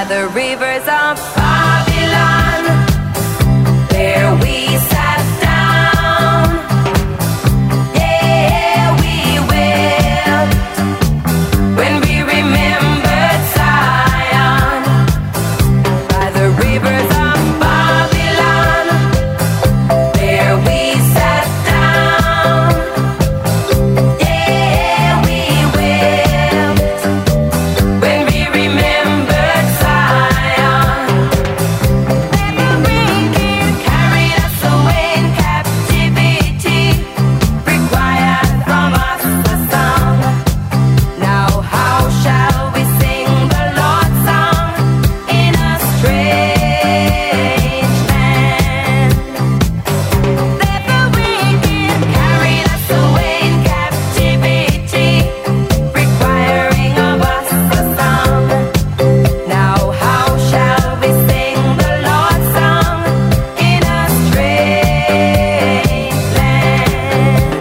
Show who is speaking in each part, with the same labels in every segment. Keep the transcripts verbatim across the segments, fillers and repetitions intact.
Speaker 1: the rivers of Babylon, there we sat down. Yeah, we will, when we remembered Zion, by the rivers of Babylon, there we sat down. Yeah, we will, when we remembered Zion. Let the wicked carry us away in captivity, required from us a song. Now how shall we sing the Lord's song in a strange land? Let the wicked carry us away in captivity, requiring of us a song. Now how shall we sing the Lord's song in a strange land?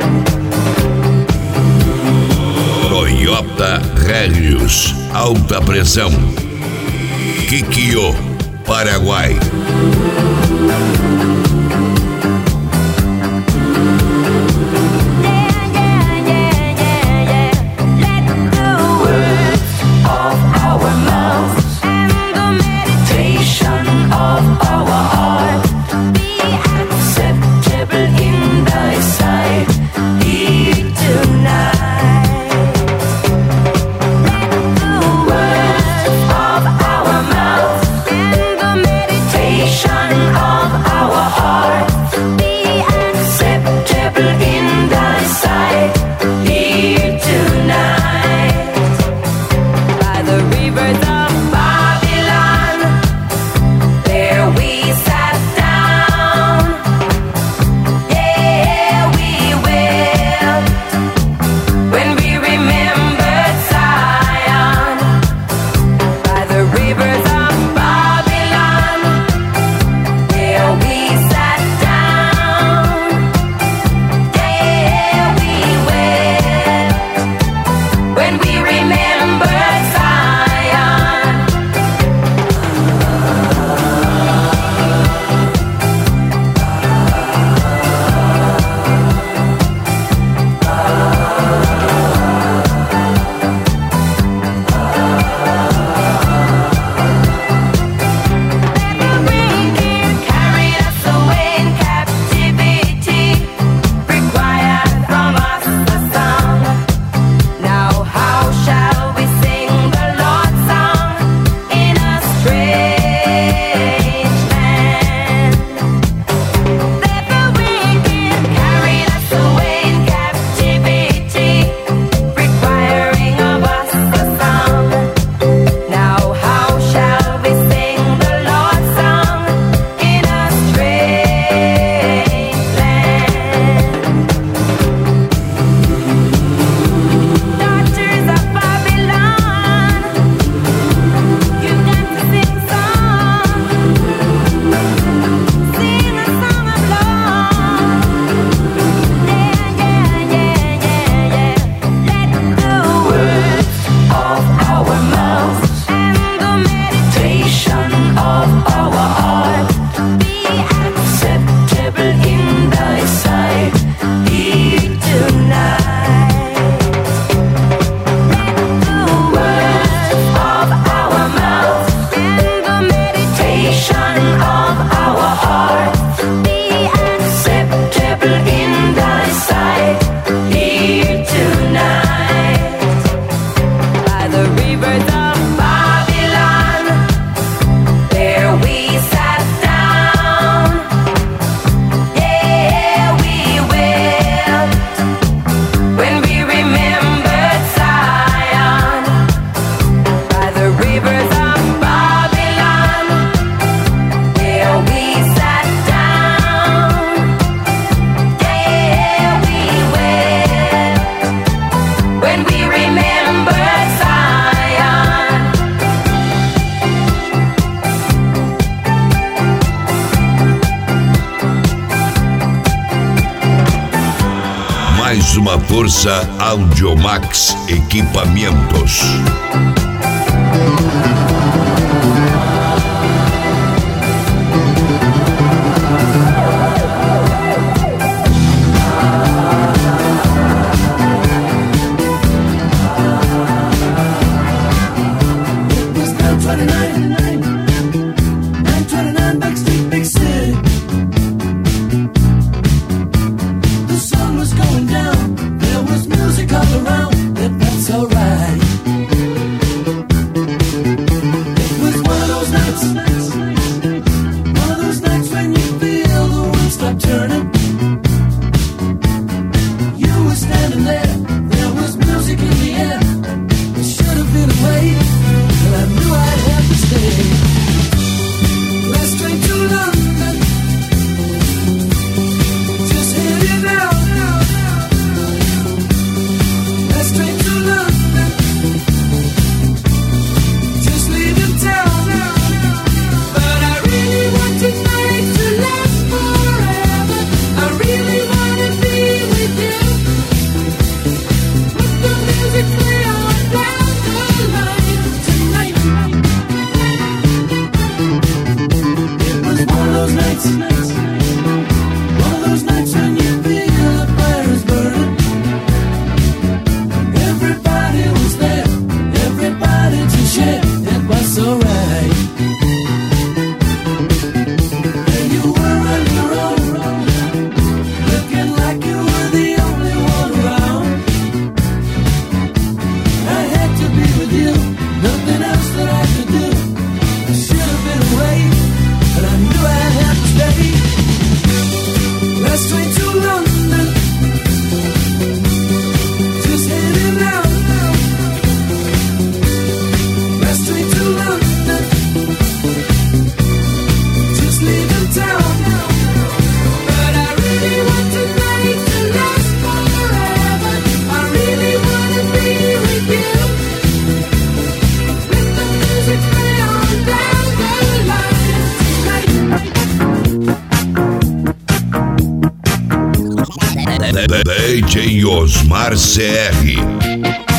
Speaker 2: Toyota Rélios, alta pressão. Kikyo, Paraguai.
Speaker 1: Let the words of our mouth and the meditation of our heart be acceptable in thy sight, here tonight. Let the words of our mouth and the meditation of our heart be acceptable in thy sight, here tonight. By the rivers of Babylon, there we sat down. Yeah, we will, when we remembered Zion. By the rivers of Babylon, there we sat down. Yeah, we will, when we remembered Zion. Let the wicked carry us away in captivity, required from us a song. Now how shall we sing the Lord's song in a strange land? Let the wicked carry us away in captivity, requiring of us a song. Now how shall we sing the Lord's song in a strange land? Daughters of Babylon, you've got to sing a song, sing a song of love. Yeah, yeah, yeah, yeah, yeah. Let the words of our mouth and the meditation of our heart be acceptable in thy sight, here tonight. Let the words of our mouth and the meditation of our heart be acceptable in thy sight, here tonight. By the rivers of Babylon, there we sat down. Yeah, we will, when we remembered Zion. By the rivers of Babylon, there we sat down. Yeah, we will, when we remembered Zion.
Speaker 2: Mais uma força Audiomax Equipamentos. D J Osmar C R.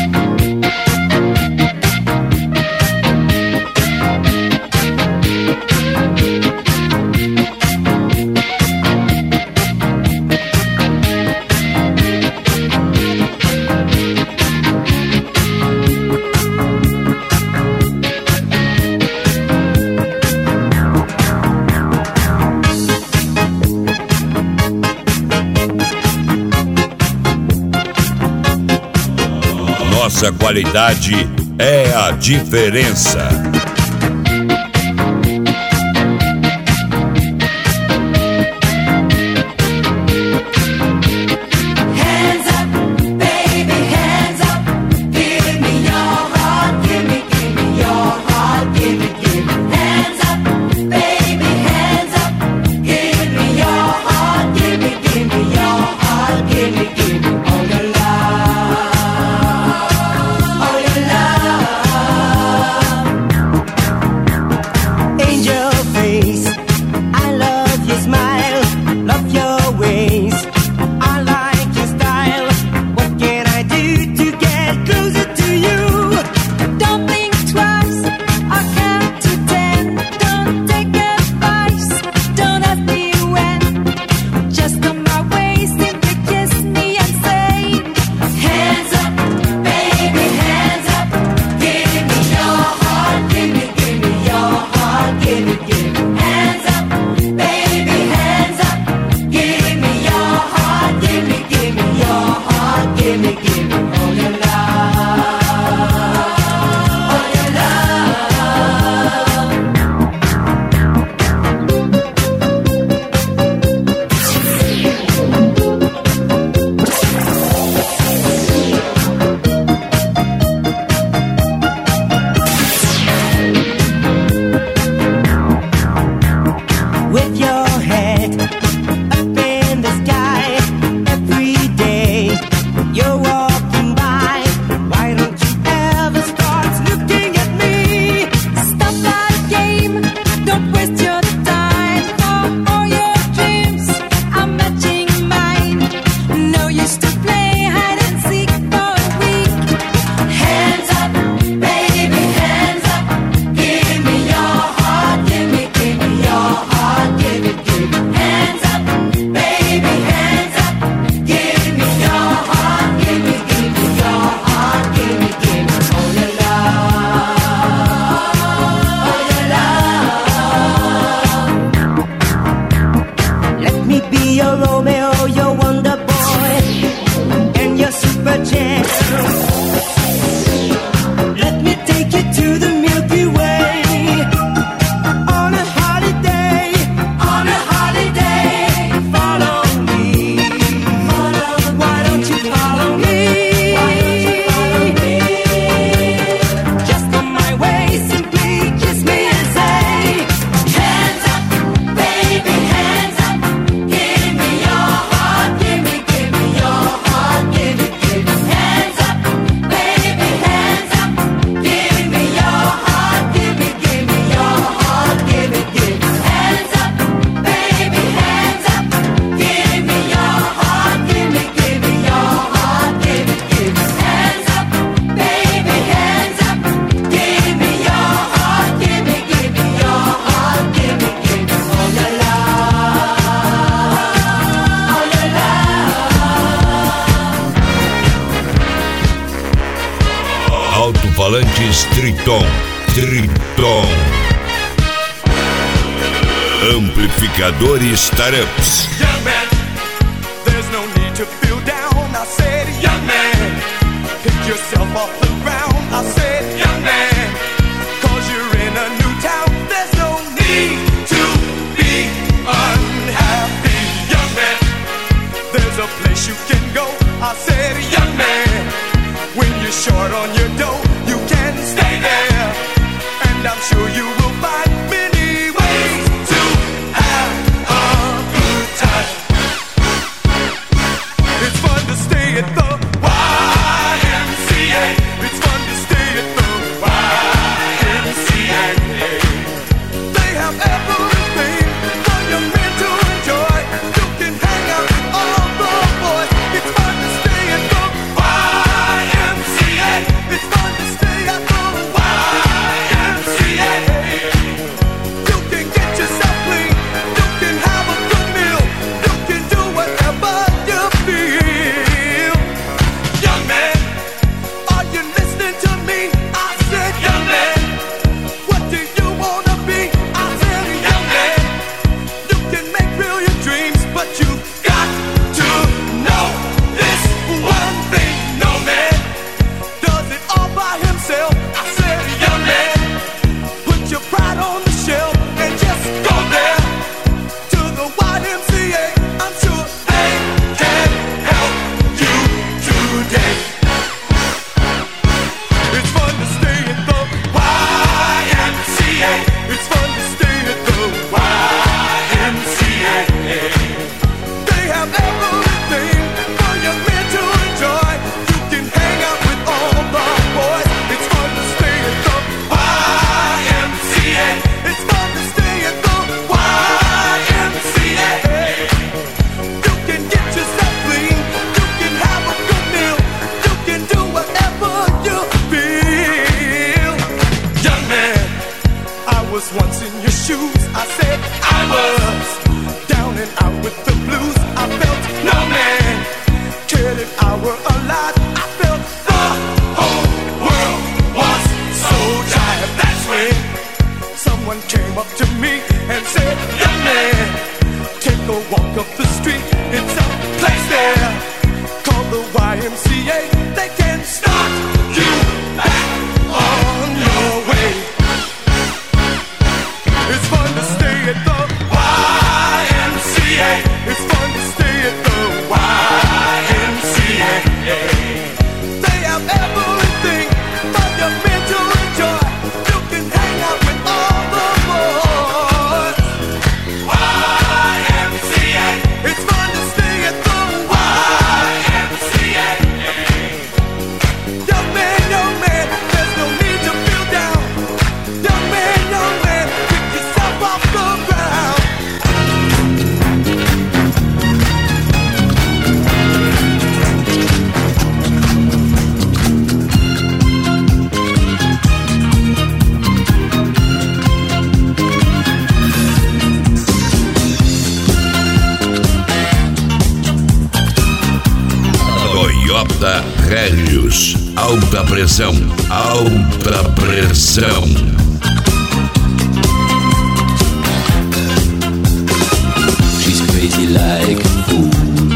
Speaker 2: Nossa qualidade é a diferença. Alto-falantes Triton, Triton. Amplificadores Tarups.
Speaker 3: Young man, there's no need to feel down. I said, young man, pick yourself off the ground. I said, young man, cause you're in a new town. There's no need to be unhappy. Young man, there's a place you can go. I said, young man, when you're short on your dough, you can stay there. And I'm sure you will find many ways to have a good time. It's fun to stay at the Y M C A. It's fun to stay at the Y M C A. They have everything for young men to enjoy. You can hang out with all the boys. It's fun to shoes. I said I was down and out with the blues. I felt no man cared if I were alive. I felt the whole world was so tired. That's when someone came up to me and said, young man, take a walk up the street. It's a place there called the Y M C A. They can start you back on your way. It's fun to stay at the Y M C A. It's fun to stay at the Y M C A. They have everything for your mental joy. You can hang out with all the boys. Y M C A. It's fun to stay at the Y M C A. Young man, young man, there's no need to feel down. Young man, young man, pick yourself off the ground.
Speaker 2: Toyota Helios, alta pressão, alta pressão.
Speaker 4: She's crazy like a fool.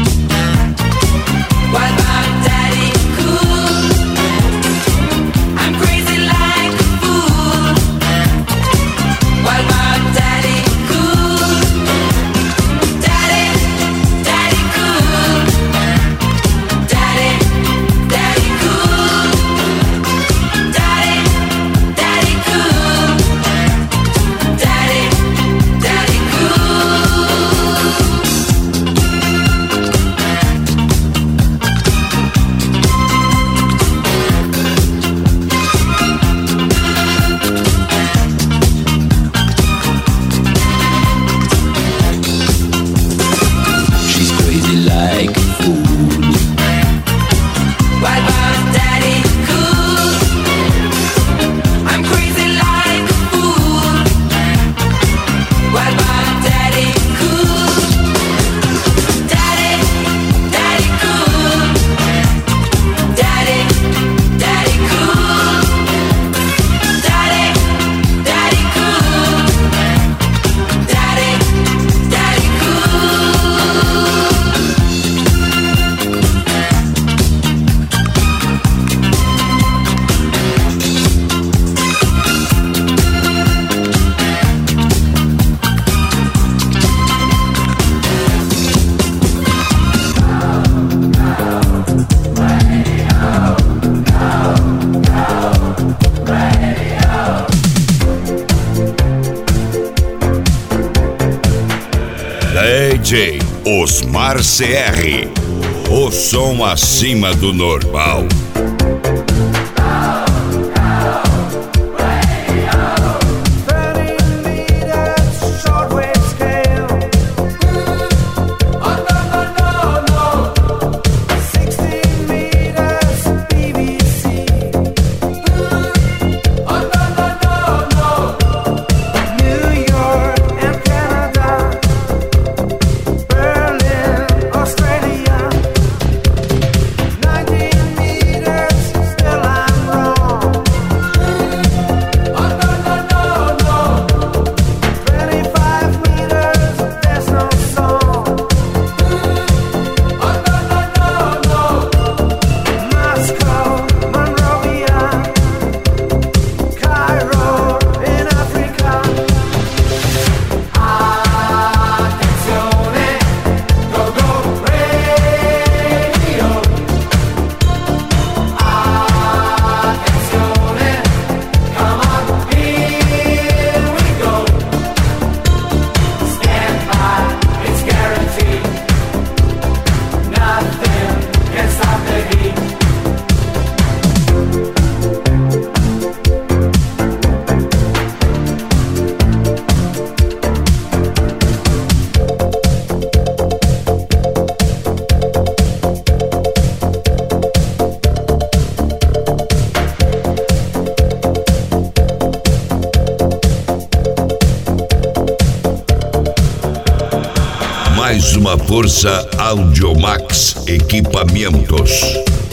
Speaker 1: What about Daddy Cool? I'm crazy like a fool. What about Daddy Cool? Daddy, Daddy Cool. Daddy, Daddy Cool. Daddy, Daddy Cool. Daddy, Daddy
Speaker 4: She's crazy like a fool.
Speaker 1: What about Daddy Cool? I'm crazy like a fool. What about Daddy Cool? Daddy, Daddy Cool. Daddy, Daddy Cool. Daddy, Daddy Cool. Daddy, Daddy
Speaker 2: D J Osmar C R, o som acima do normal.
Speaker 3: Australia, nineteen meters.
Speaker 2: mais uma força Audiomax Equipamentos.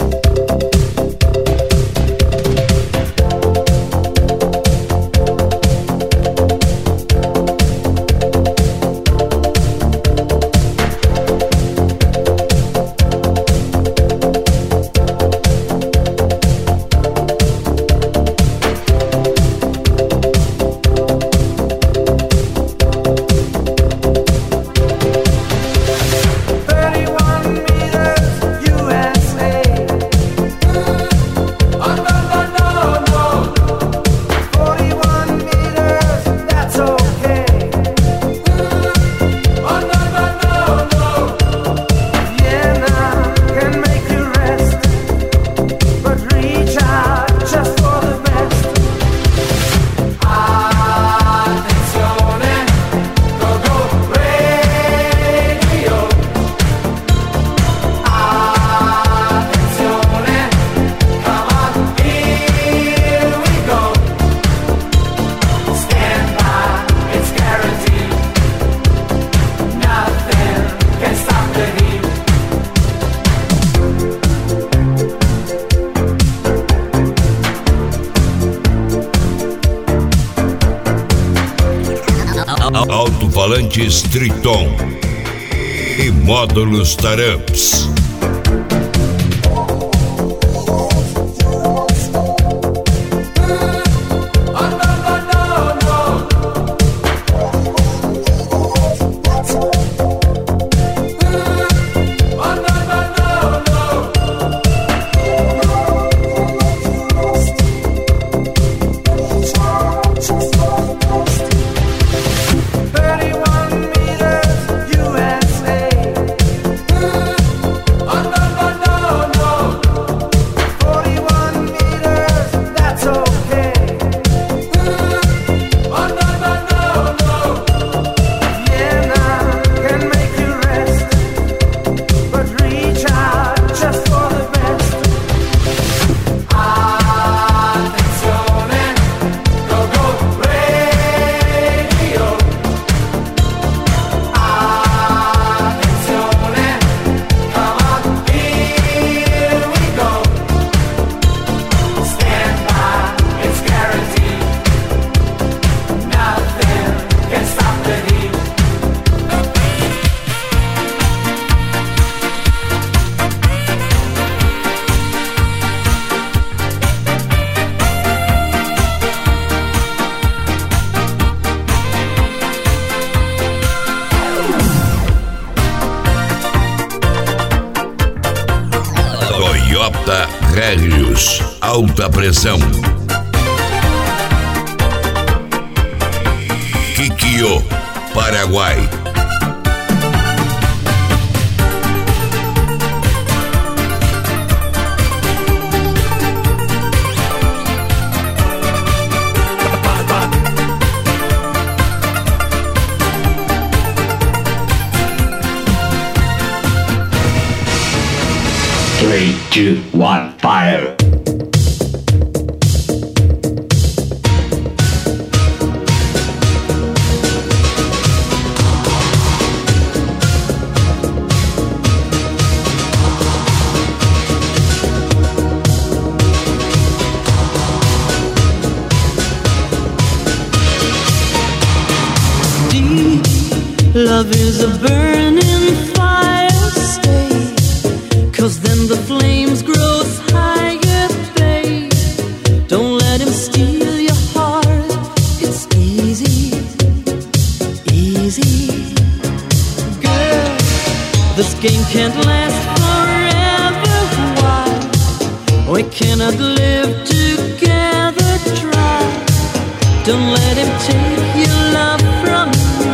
Speaker 2: Alto-falantes Triton e módulos Taramps. Toyota Rélios, alta pressão. Kikyo, Paraguai.
Speaker 4: Three, two, one, fire!
Speaker 5: Deep love is a burning fire, stay, 'cause then the flames grow higher, babe. Don't let him steal your heart. It's easy, easy. Girl, this game can't last forever. Why? We cannot live together. Try. Don't let him take your love from me.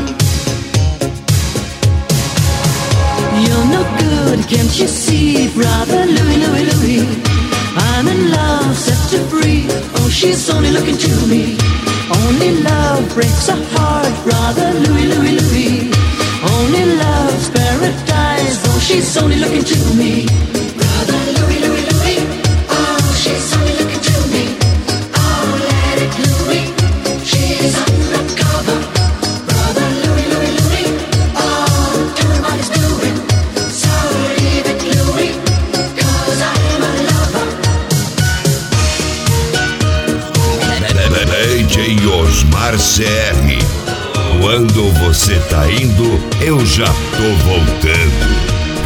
Speaker 5: You're no good, can't you see, brother Louie, Louie, Louie? I'm in love, set to free. Oh, she's only looking to me. Only love breaks a heart, brother Louie, Louie, Louie. Only love's paradise. Oh, she's only looking to me. Brother Louie, Louie, Louie. Oh, she's only looking to me. Oh, let it Louie. She's undercover. Brother Louie, Louie, Louie. Oh,
Speaker 2: Osmar C R. Quando você tá indo, eu já tô voltando.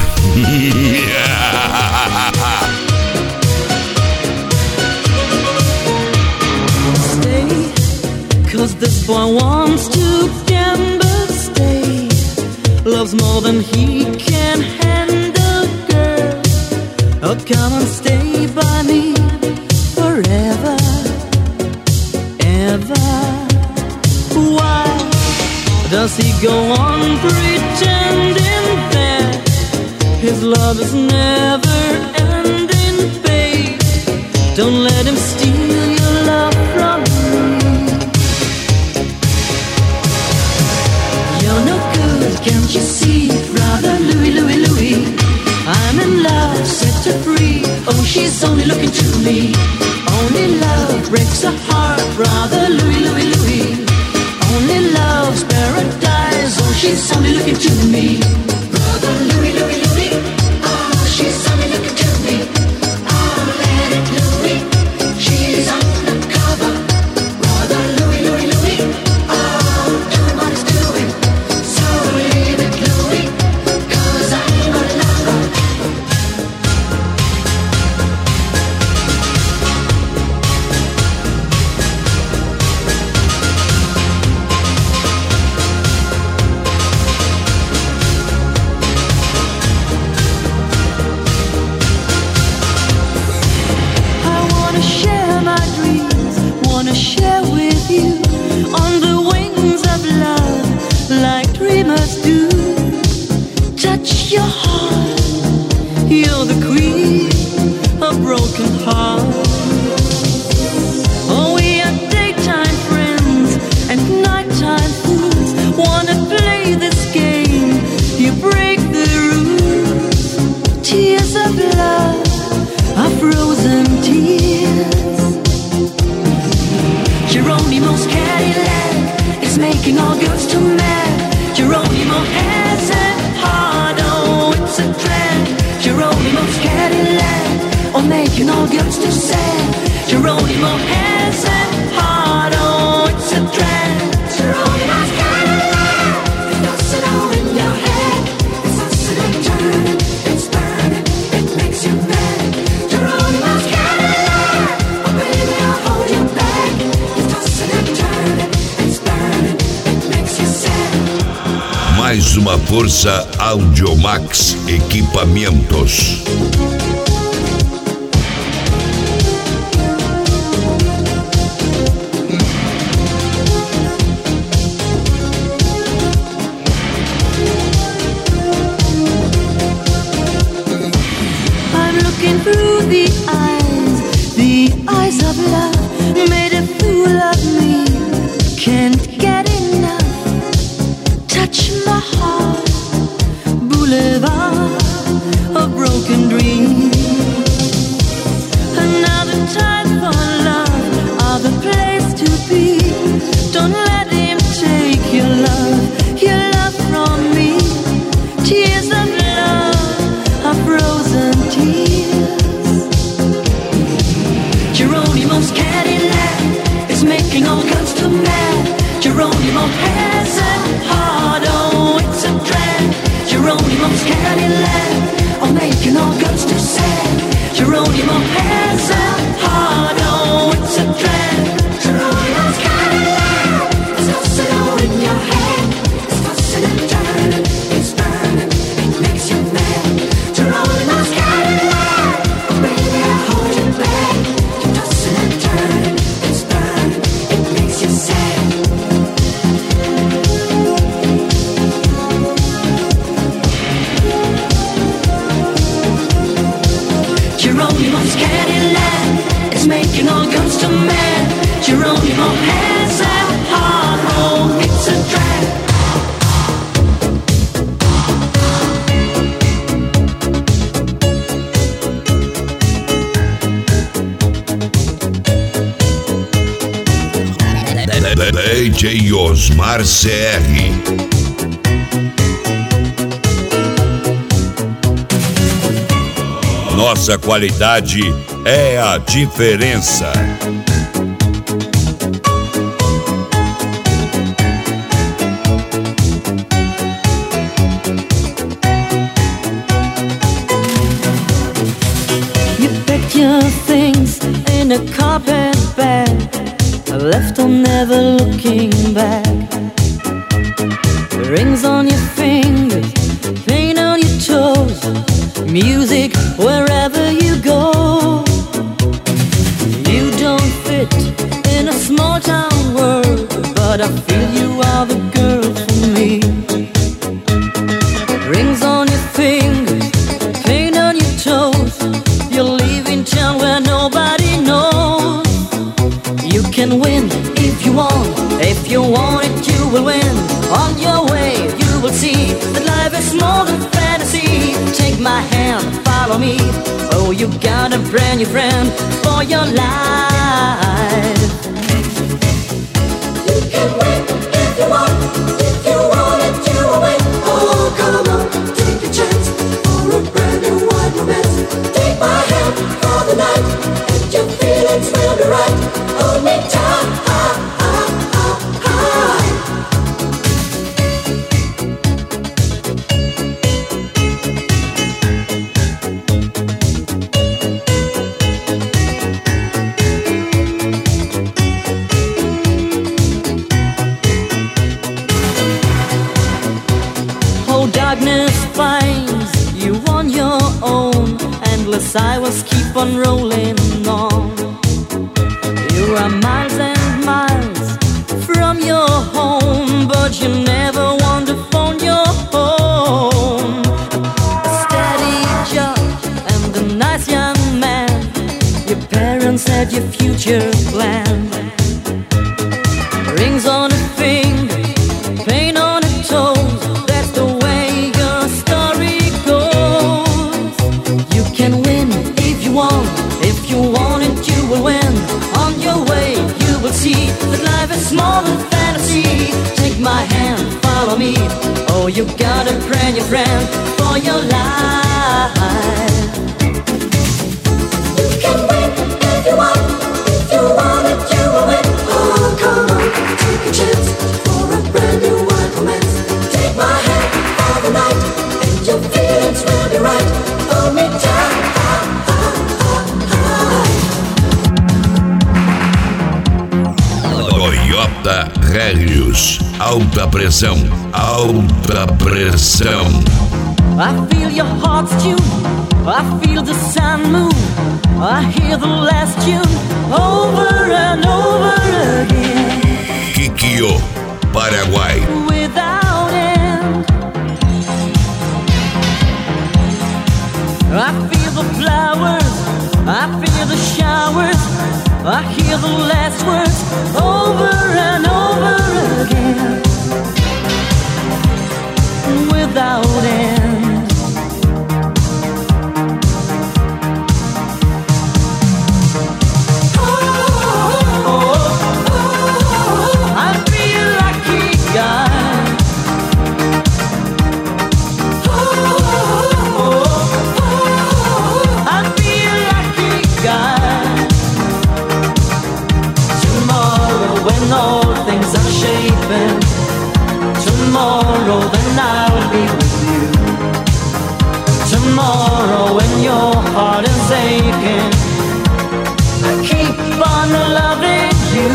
Speaker 5: Stay, 'cause this boy wants to gamble. Stay, loves more than he can handle, girl. Oh, come and stay by me forever, ever. Why does he go on pretending that his love is never ending, babe? Don't let him steal your love from me. You're no good, can't you see, brother Louie, Louie, Louie? I'm in love, set her free. Oh, she's only looking to me. Only love breaks a heart, brother Louie, Louie, Louie. Only love's paradise. Oh, she's only looking to me. Brother Louie, Louie, Louie. Oh, she's only looking to me. Oh, let it Louie. She's undercover. Brother Louie, Louie, Louie. Oh, doing what he's doing. So leave it Louie, 'cause I'm a lover. Share with you on the wings of love, like dreamers do. Touch your heart, you're the queen of broken hearts. Oh, we are daytime friends and nighttime fools. Wanna play this game, you break the rules. Tears of love are frozen tears. Geronimo's Cadillac is making all girls too mad. Geronimo has a heart, oh, it's a drag. Geronimo's Cadillac, oh, making all girls too sad. Geronimo has a heart, oh, it's a drag. Geronimo's Cadillac, it's tossing all in your head. It's tossing and turning, it's burning, it makes you mad. Geronimo's Cadillac, oh, baby, I'll hold you back.
Speaker 2: Mais uma força Audiomax Equipamentos.
Speaker 5: I'm looking through the eyes, the eyes of love, made a fool of me. Can't get enough. Touch my heart, boulevard of broken dreams. Another time for love, other place to be. Don't let him take your love, your love from me. Tears of love are frozen tears. Geronimo's Cadillac is making all girls too mad. Geronimo has a heart, oh, it's a drag. Geronimo's Cadillac, oh, making all girls too sad. Geronimo has a heart, oh, it's a drag. Geronimo's Cadillac, it's tossing all in your head. It's tossing and turning, it's burning, it makes you mad. Geronimo's Cadillac, oh, baby, I hold you back. You're tossing and turning, it's burning, it makes you sad. Geronimo's Cadillac is making all girls too mad. Geronimo has a heart, oh, it's a drag.
Speaker 2: D J Osmar C R. Nossa qualidade é a diferença.
Speaker 5: carpet bag, left on never looking back. Rings on your fingers, paint on your toes, music wherever you go. You don't fit in a small town world, but I feel you are the girl for me. Rings on your fingers, paint on your toes, you're leaving town where nobody knows. You can win if you want, if you want it you will win. On your way you will see that life is more than fantasy. Take my hand, follow me. Oh, you got a brand new friend for your life. You can win if you want, if you want it you will win. Oh, come on, take a chance for a brand new wide romance. Take my hand for the night, and your feelings will be right. Hold me tight. Darkness finds you on your own, endless highways keep on rolling on. You are miles and miles from your home, but you never want to phone your home. A steady job and a nice young man, your parents had your future planned. Rings on a finger, paint on a toe, if you want it you will win. On your way you will see that life is more than fantasy. Take my hand, follow me. Oh, you got a brand new friend for your life. You can win if you want, if you want it you will win. Oh, come on, take a chance for a brand new wide romance. Take my hand for the night, and your feelings will be right. Hold me tight.
Speaker 2: Toyota Régios, alta pressão, alta pressão.
Speaker 5: I feel your heart's tune, I feel the sun move, I hear the last tune over and over again.
Speaker 2: Kikyo, Paraguai.
Speaker 5: Without end, I feel the flowers, I feel the showers, I hear the last words over and over again. Without end. Oh, oh, oh, oh, I feel like a guy. Oh, oh, oh, I feel like a guy. Tomorrow when all things are shaping, tomorrow then I'll be with you. Tomorrow when your heart is aching, I keep on loving you.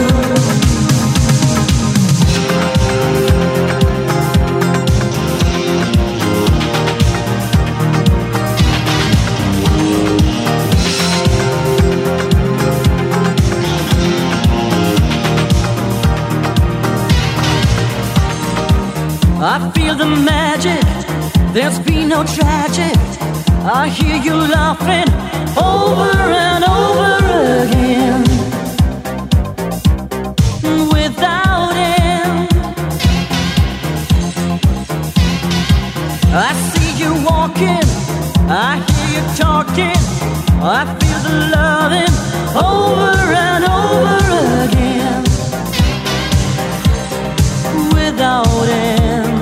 Speaker 5: I feel the magic, there's been no tragic. I hear you laughing over and over again. Without end, I see you walking, I hear you talking, I feel the loving over and over again. Without end.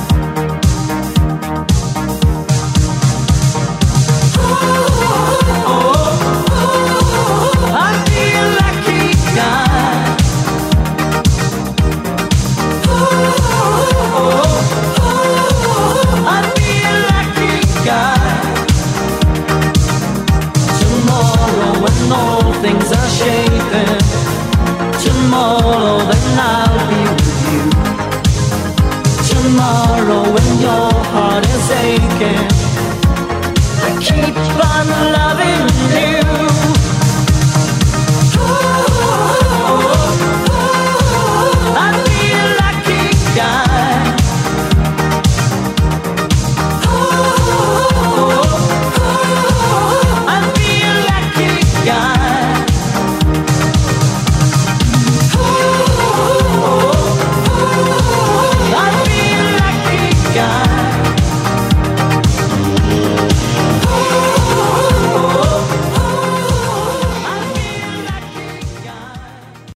Speaker 5: Oh, things are shaping. Tomorrow then I'll be with you. Tomorrow when your heart is aching.